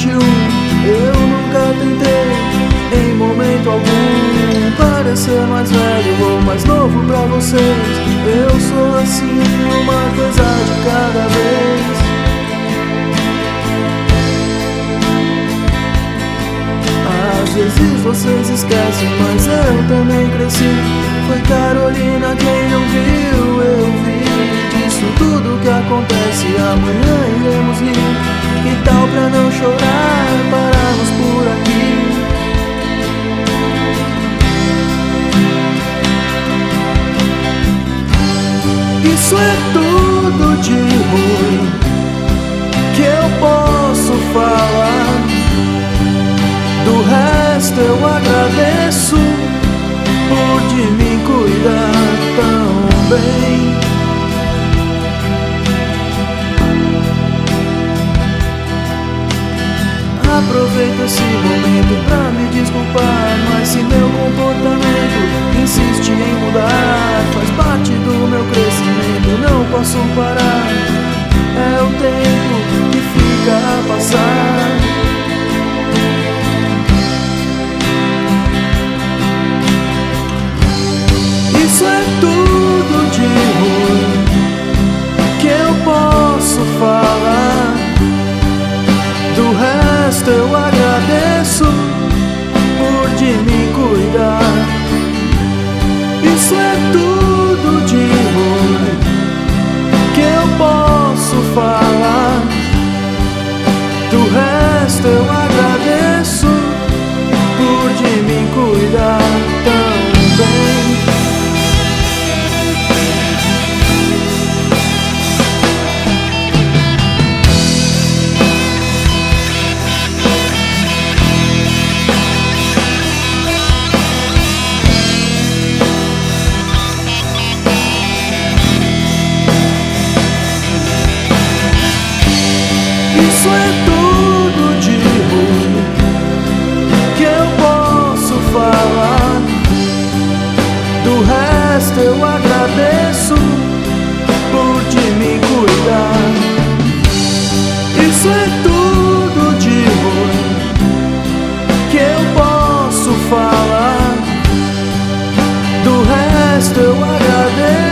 21. Eu nunca tentei, em momento algum, parecer mais velho ou mais novo pra vocês. Eu sou assim, uma coisa de cada vez. Às vezes vocês esquecem, mas eu também cresci. Foi Carolina quem não viu, eu vi. Disso tudo que acontece, amanhã iremos rir. Que tal pra não chorar, pararmos por aqui? Isso é tudo de ruim que eu posso falar. Do resto eu agradeço por de me cuidar tão bem. Aproveito esse momento pra me desculpar, mas se meu comportamento insiste em mudar, faz parte do meu crescimento, não posso parar. É o tempo que fica a passar. Isso é tudo de ruim que eu posso falar. Do resto eu agradeço por de me cuidar. Isso é tudo de ruim que eu posso falar. Do resto eu agradeço por de me cuidar também. Isso é tudo de ruim que eu posso falar. Do resto eu agradeço por de me cuidar. Isso é tudo de ruim que eu posso falar. Do resto eu agradeço